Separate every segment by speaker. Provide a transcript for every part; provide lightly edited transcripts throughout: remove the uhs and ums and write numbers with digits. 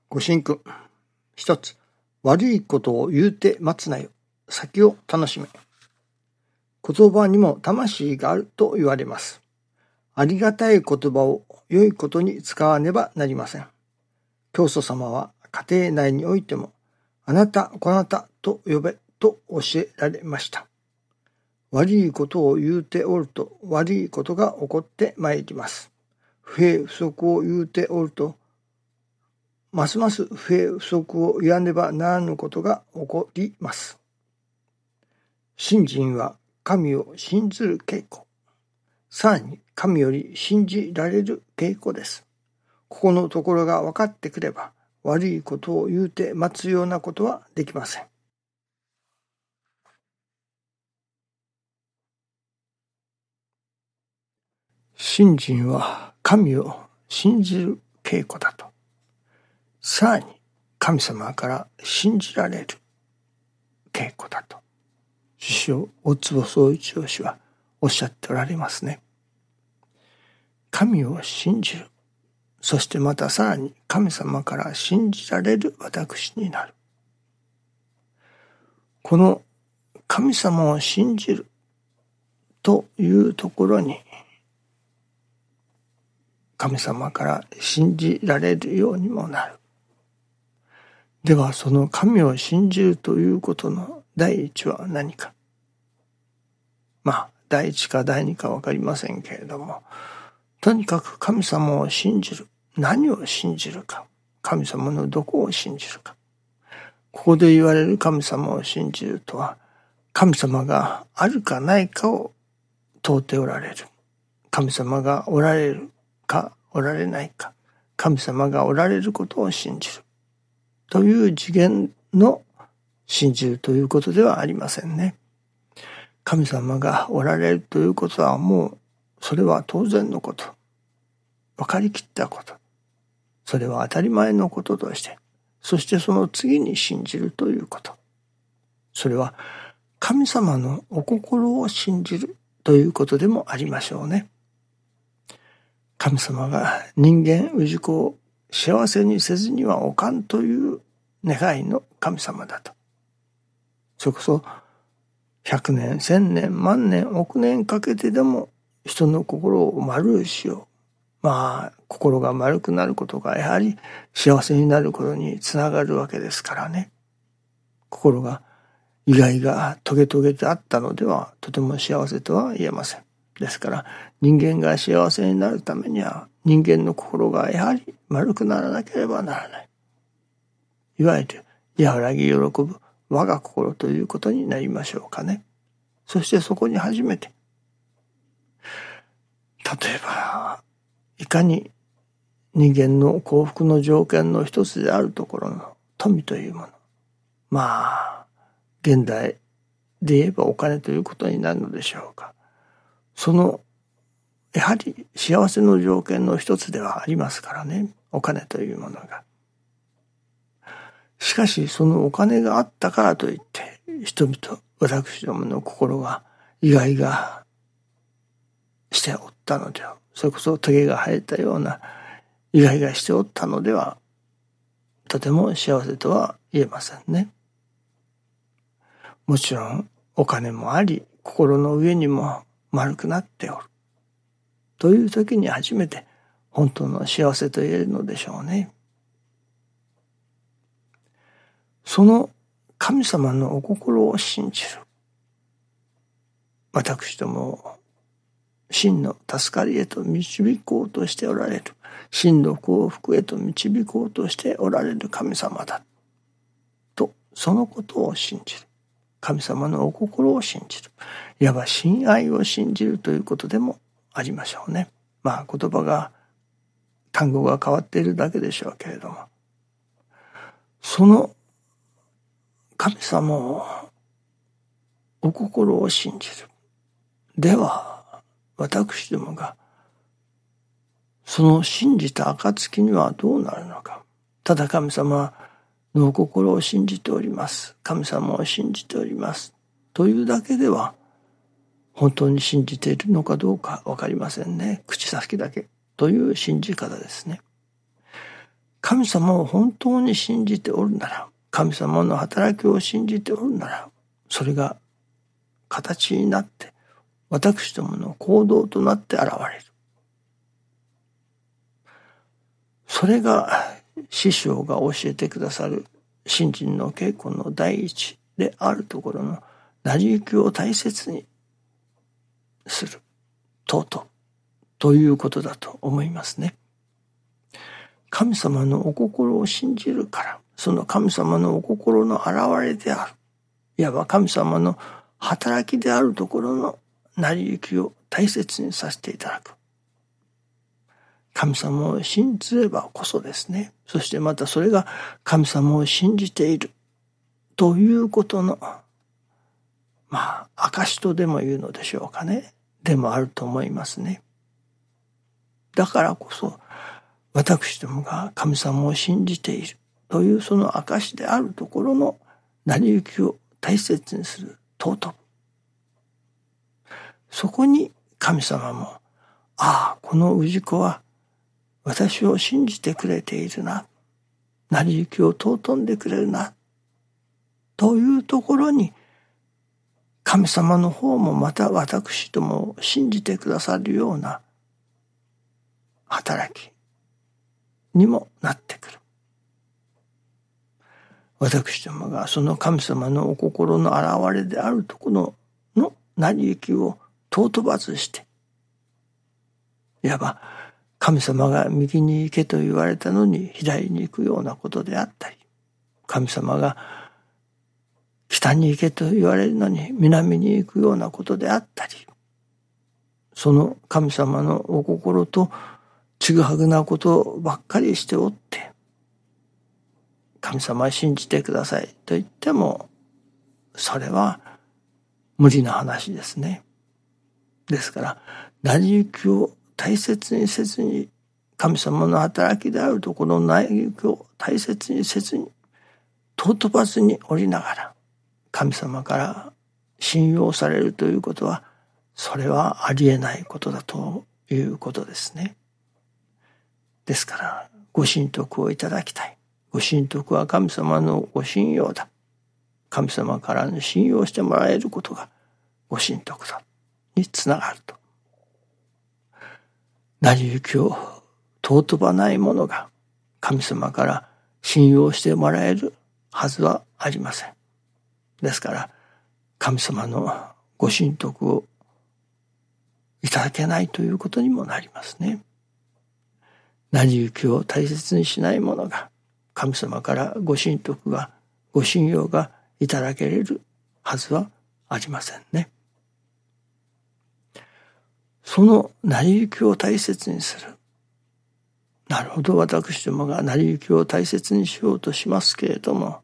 Speaker 1: ご神君。一つ、悪いことを言うて待つなよ。先を楽しめ。言葉にも魂があると言われます。ありがたい言葉を良いことに使わねばなりません。教祖様は家庭内においても、あなた、こなたと呼べと教えられました。悪いことを言うておると悪いことが起こってまいります。不平不足を言うておると、ますます不平不足を言わねばならぬことが起こります。信心は神を信ずる稽古。さらに神より信じられる稽古です。ここのところが分かってくれば、悪いことを言うて待つようなことはできません。信心は神を信じる稽古だと。さらに神様から信じられる稽古だと。師匠大坪宗一郎氏はおっしゃっておられますね。神を信じる。そしてまたさらに神様から信じられる私になる。この神様を信じるというところに、神様から信じられるようにもなる。ではその神を信じるということの第一は何か。第一か第二か分かりませんけれども、とにかく神様を信じる。何を信じるか。神様のどこを信じるか。ここで言われる神様を信じるとは、神様があるかないかを問うておられる。神様がおられるかおられないか。神様がおられることを信じる。という次元の信じるということではありませんね。神様がおられるということはもうそれは当然のこと。分かりきったこと。それは当たり前のこととして、そしてその次に信じるということ。それは神様のお心を信じるということでもありましょうね。神様が人間氏子を幸せにせずにはおかんという願いの神様だと。それこそ100年、1000年、万年、億年かけてでも人の心を丸しよう。心が丸くなることがやはり幸せになることにつながるわけですからね。心が意外がトゲトゲであったのではとても幸せとは言えません。ですから人間が幸せになるためには人間の心がやはり丸くならなければならない。いわゆる和らぎ喜ぶ我が心ということになりましょうかね。そしてそこに初めて、例えばいかに人間の幸福の条件の一つであるところの富というもの。現代で言えばお金ということになるのでしょうか。そのやはり幸せの条件の一つではありますからね、お金というものが。しかしそのお金があったからといって人々、私どもの心が意外がしておったのでは、それこそトゲが生えたような意外がしておったのでは、とても幸せとは言えませんね。もちろんお金もあり、心の上にも丸くなっておるという時に初めて本当の幸せと言えるのでしょうね。その神様のお心を信じる。私ども真の助かりへと導こうとしておられる、真の幸福へと導こうとしておられる神様だと、そのことを信じる。神様のお心を信じる。いわば親愛を信じるということでもありましょうね。言葉が、単語が変わっているだけでしょうけれども、その神様をお心を信じる。では私どもがその信じた暁にはどうなるのか。ただ神様のお心を信じております。神様を信じておりますというだけでは本当に信じているのかどうか分かりませんね。口先だけという信じ方ですね。 神様を本当に信じておるなら、神様の働きを信じておるなら、それが形になって私どもの行動となって現れる。それが師匠が教えてくださる信心の稽古の第一であるところの成り行きを大切にする尊ということだと思いますね。神様のお心を信じるから、その神様のお心の現れである、いわば神様の働きであるところの成り行きを大切にさせていただく。神様を信じればこそですね。そしてまたそれが神様を信じているということの証とでも言うのでしょうかね。でもあると思いますね。だからこそ私どもが神様を信じているというその証であるところの成り行きを大切にする尊。そこに神様も、この氏子は私を信じてくれているな、成り行きを尊んでくれるな、というところに神様の方もまた私どもを信じてくださるような働きにもなってくる。私どもがその神様のお心の現れであるところの成り行きを尊ばずして、いわば神様が右に行けと言われたのに左に行くようなことであったり、神様が北に行けと言われるのに南に行くようなことであったり、その神様のお心とちぐはぐなことばっかりしておって、神様は信じてくださいと言っても、それは無理な話ですね。ですから、成り行きを大切にせずに、神様の働きであるところの成り行きを大切にせずに、尊ばずにおりながら、神様から信用されるということは、それはありえないことだということですね。ですから、ご神徳をいただきたい。ご神徳は神様のご信用だ。神様からの信用してもらえることがご神徳だにつながると。成り行きを尊ばない者が神様から信用してもらえるはずはありません。ですから神様のご神徳をいただけないということにもなりますね。成り行きを大切にしない者が神様からご神徳がご信用がいただけれるはずはありませんね。その成り行きを大切にする。なるほど、私どもが成り行きを大切にしようとしますけれども、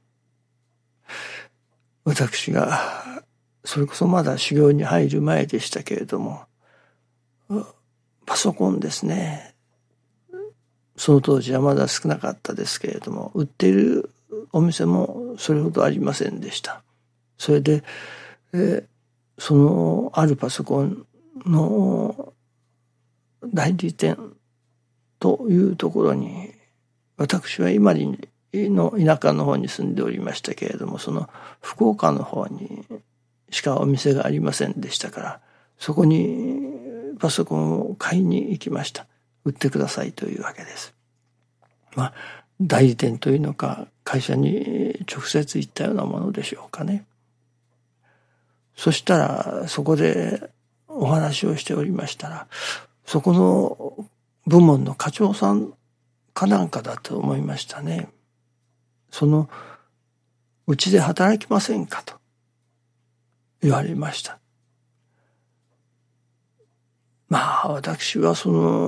Speaker 1: 私がそれこそまだ修行に入る前でしたけれども、パソコンですね。その当時はまだ少なかったですけれども、売っているお店もそれほどありませんでした。それで、そのあるパソコンの代理店というところに、私は今の田舎の方に住んでおりましたけれども、その福岡の方にしかお店がありませんでしたから、そこにパソコンを買いに行きました。売ってくださいというわけです。代理店というのか会社に直接行ったようなものでしょうかね。そしたらそこでお話をしておりましたら、そこの部門の課長さんかなんかだと思いましたね。うちで働きませんかと言われました。私は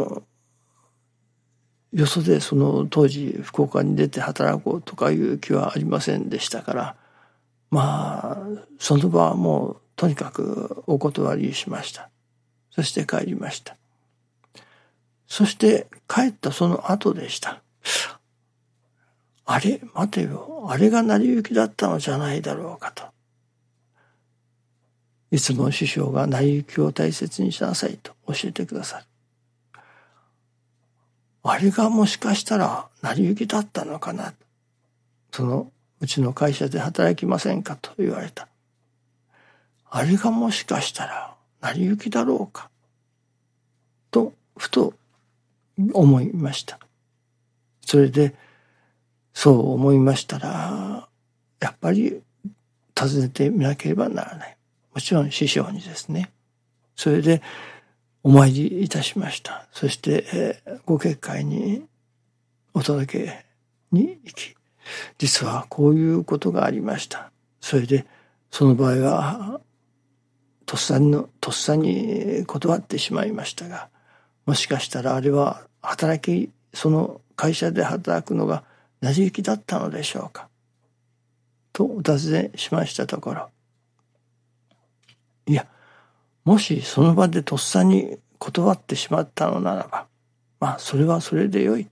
Speaker 1: よそで当時福岡に出て働こうとかいう気はありませんでしたから、その場はもうとにかくお断りしました。そして帰りました。そして帰ったその後でした。あれ、待てよ、あれが成り行きだったのじゃないだろうかと。いつも師匠が成り行きを大切にしなさいと教えてくださる。 あれがもしかしたら成り行きだったのかな。うちの会社で働きませんかと言われた。あれがもしかしたら成り行きだろうか。と、ふと思いました。それで、そう思いましたら、やっぱり尋ねてみなければならない。もちろん師匠にですね。それでお参りいたしました。そして、ご結界にお届けに行き、実はこういうことがありました。それでその場合はとっさに断ってしまいましたが、もしかしたらあれはその会社で働くのが成り行きだったのでしょうかとお尋ねしましたところ、いや、もしその場でとっさに断ってしまったのならば、まあそれはそれでよい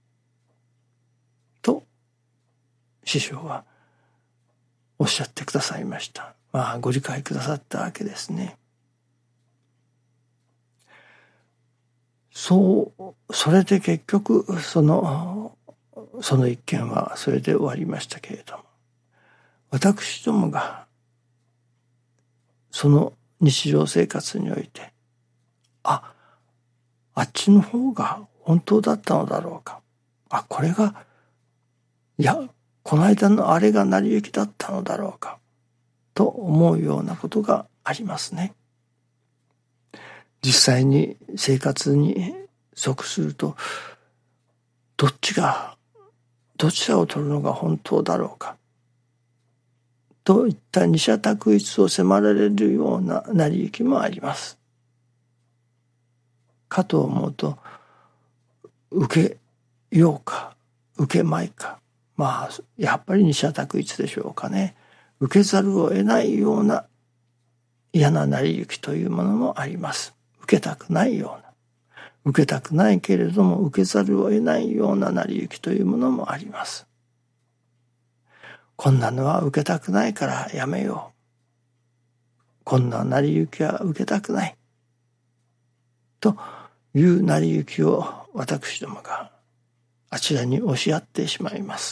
Speaker 1: と師匠はおっしゃってくださいました。まあご理解くださったわけですね。それで結局その一件はそれで終わりましたけれども、私どもがその日常生活において、あっちの方が本当だったのだろうか、これが、いや、この間のあれが成り行きだったのだろうかと思うようなことがありますね。実際に生活に属すると、どちらを取るのが本当だろうかといった二者択一を迫られるような成り行きもあります。かと思うと、受けようか受けまいか、まあやっぱり二者択一でしょうかね。受けざるを得ないような嫌な成り行きというものもあります。受けたくないような、受けたくないけれども受けざるを得ないような成り行きというものもあります。こんなのは受けたくないからやめよう、こんな成り行きは受けたくないという成り行きを私どもがあちらに押し合ってしまいます。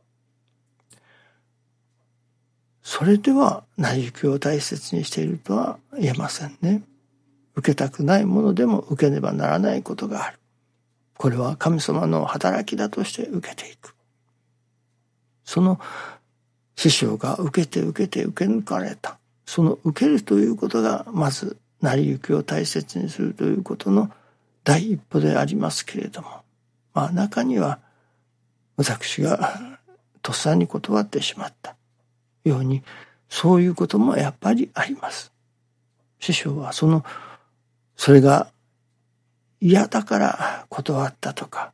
Speaker 1: それでは成り行きを大切にしているとは言えませんね。受けたくないものでも受けねばならないことがある。これは神様の働きだとして受けていく。その師匠が受け抜かれた。その受けるということがまず成り行きを大切にするということの第一歩でありますけれども、まあ中には私がとっさに断ってしまったように、そういうこともやっぱりあります。師匠はそれが嫌だから断ったとか、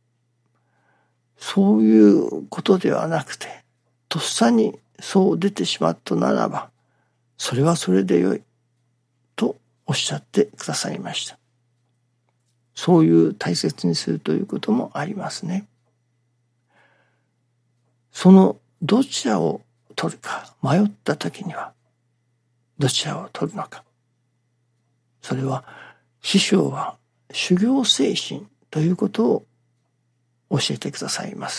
Speaker 1: そういうことではなくて、とっさにそう出てしまったならば、それはそれでよいとおっしゃってくださいました。そういう大切にするということもありますね。そのどちらを取るか迷ったときには、どちらを取るのか。それは師匠は修行精神ということを教えてくださいます。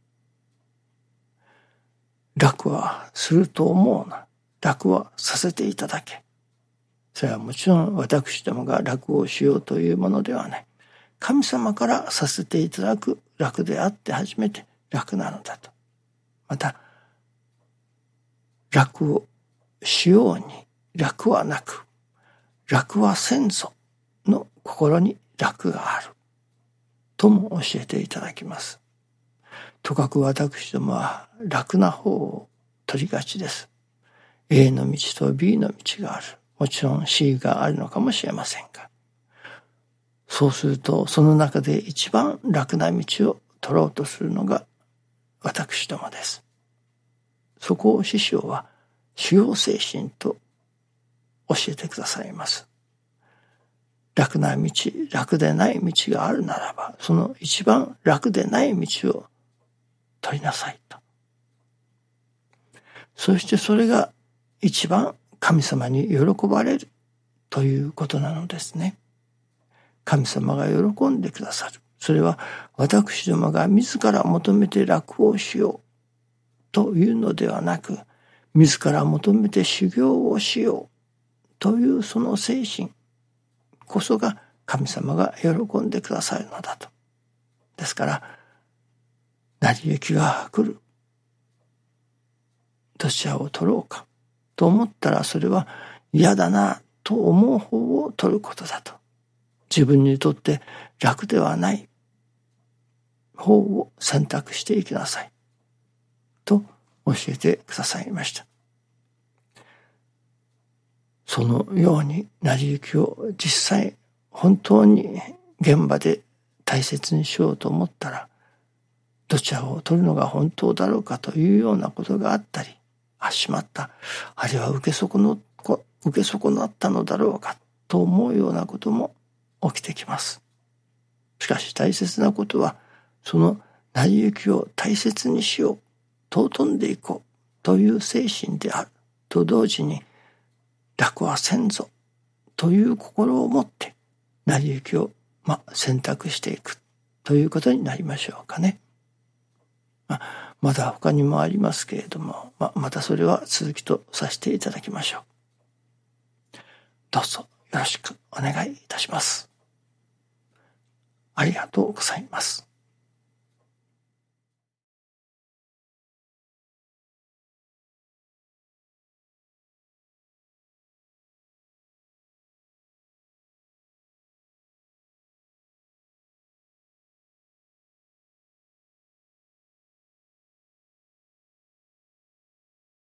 Speaker 1: 楽はすると思うな。楽はさせていただけ。それはもちろん私どもが楽をしようというものではない。神様からさせていただく楽であって初めて楽なのだと。また、楽をしように楽はなく、楽はせんぞの心に楽があるとも教えていただきます。とかく私どもは楽な方を取りがちです。A の道と B の道がある。もちろん C があるのかもしれませんが、そうするとその中で一番楽な道を取ろうとするのが私どもです。そこを師匠は修行精神と教えてくださいます。楽な道、楽でない道があるならば、その一番楽でない道を取りなさいと。そしてそれが一番神様に喜ばれるということなのですね。神様が喜んでくださる。 それは私どもが自ら求めて楽をしようというのではなく、自ら求めて修行をしようというその精神こそが神様が喜んでくださるのだと。ですから、成り行きが来る。どちらを取ろうかと思ったら、それは嫌だなと思う方を取ることだと。自分にとって楽ではない方を選択していきなさいと教えてくださいました。そのように成り行きを実際本当に現場で大切にしようと思ったら、どちらを取るのが本当だろうかというようなことがあったり、しまった、あれは受け損なったのだろうかと思うようなことも起きてきます。しかし大切なことは、その成り行きを大切にしよう、尊んでいこうという精神であると同時に、楽はせんぞという心を持って成り行きを選択していくということになりましょうかね。まだ他にもありますけれども、またそれは続きとさせていただきましょう。どうぞよろしくお願いいたします。ありがとうございます。